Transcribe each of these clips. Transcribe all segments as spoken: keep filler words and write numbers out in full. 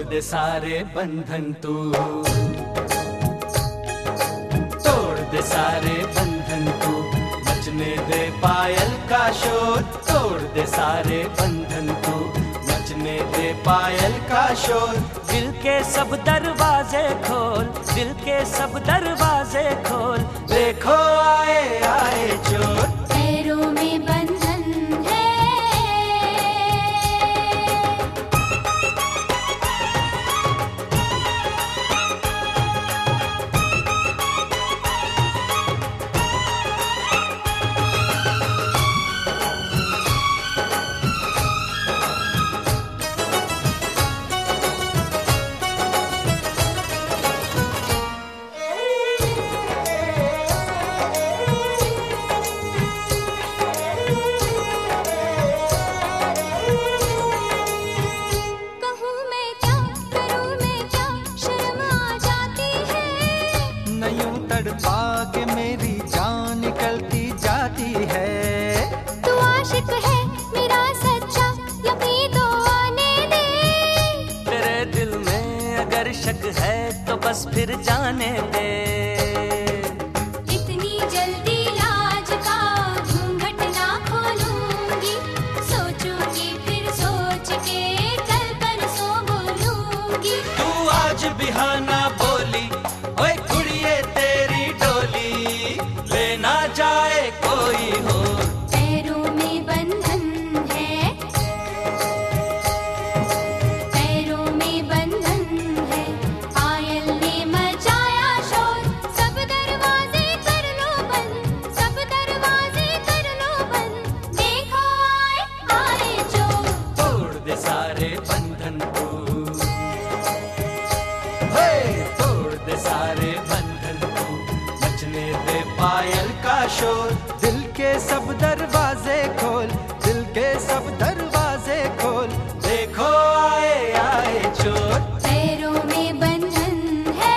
दे सारे बंधन तू, तोड़ दे सारे बंधन तू, बचने दे पायल का शोर। तोड़ दे सारे बंधन तू, बचने दे पायल का शोर। दिल के सब दरवाजे खोल, दिल के सब दरवाजे खोल। देखो आए आए चोर, पैरों में बंधन है। तड़पा के मेरी जान निकलती जाती है। तू आशिक है मेरा सच्चा, यकीन तो आने दे। तेरे दिल में अगर शक है तो बस फिर जाने दे। इतनी जल्दी लाज का घूंघट ना खोलूंगी, सोचूंगी फिर सोच के कल परसों बोलूंगी। तू आज बिहाना बोली, ओए कुड़िए तेरी डोली, लेना जाए कोई हो। पैरों में बंधन है, पैरों में बंधन है। पायल ने मचाया शोर, सब दरवाजे कर लो बंद, सब दरवाजे कर लो बंद। देखो आए आए चोर, तोड़ दे सारे बंधन तू, हे तोड़ दे सारे बंधन तू, बचने दे पायल का शोर। दिल के सब दरवाजे खोल, दिल के सब दरवाजे खोल। देखो आए आए चोर, पैरों में बंधन है।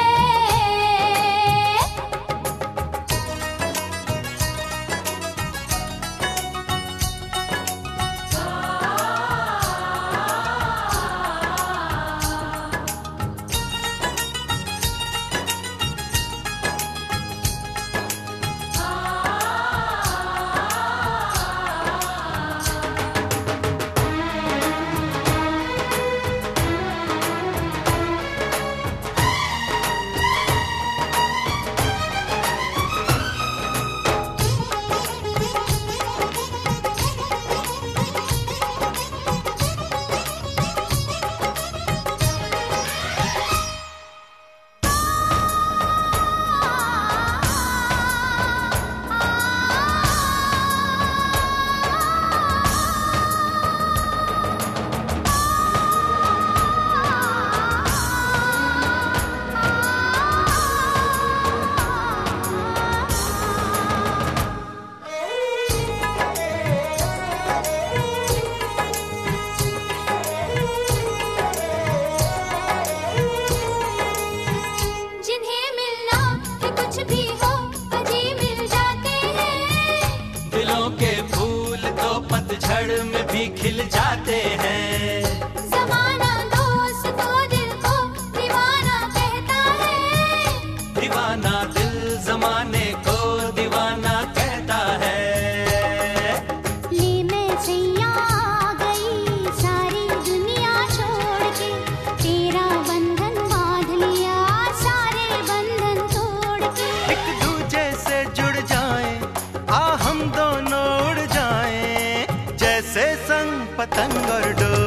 जिन्हें मिलना है कुछ भी हो, अजी मिल जाते हैं। दिलों के फूल तो पतझड़ में भी खिल जाते हैं। ज़माना दोस्त को दिल को दीवाना कहता है। दीवाना दिल जमाने को दीवाना कहता है। ले मैं सैया आ गई सारी दुनिया छोड़ के, तेरा बंधन बांध लिया सारे बंधन तोड़ के। एक दूजे से जुड़ जाएं, आ हम दोनों उड़ जाएं, जैसे संग पतंग और डोर।